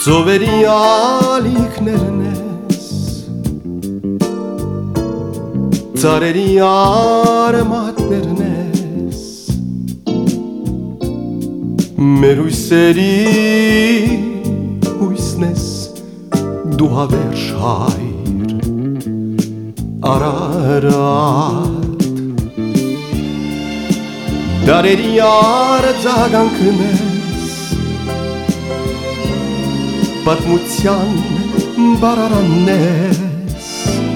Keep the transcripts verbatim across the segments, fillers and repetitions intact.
ծովերի ալիքներն ես, ծարերի արմատներն ես, մեր ույսերի հույսն ես, դու հավերժ հայր, Արարատ, դարերի արձագանքն ես, պատմության բարարանն ես,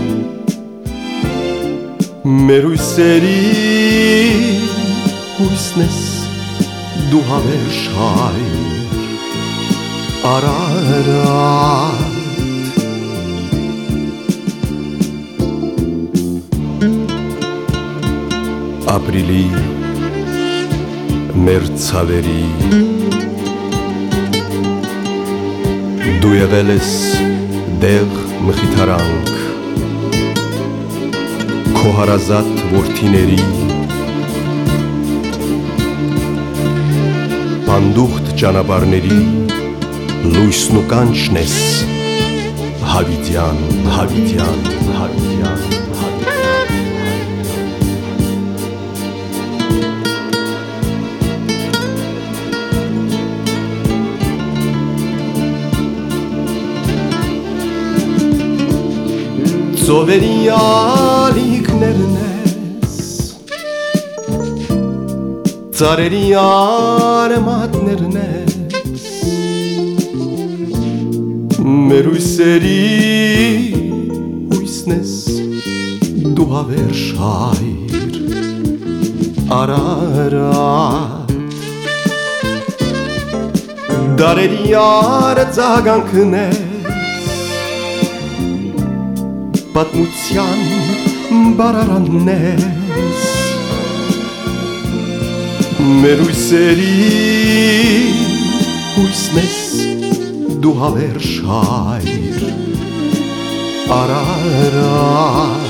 մեր ույսերի հույսն ես, դու հավերժ հայր, Արարատ, ապրիլի մեր ցավերի դու եղել ես դեղ մխիթարանք քո հարազատ որդիների պանդուխտ ճանապարհների լույսն ու կանչն ես հավիտյան, հավիտյան, հավիտյան, ծովերի ալիքներն ես, ծարերի արմատներն ես, մեր ույսերի հույսն ես, դու հավերժ հայր, Արարատ, դարերի արձագանքն ես, պատմության բարարանն ես, մեր ույսերի հույսն ես, դու հավերժ հայր, Արարատ,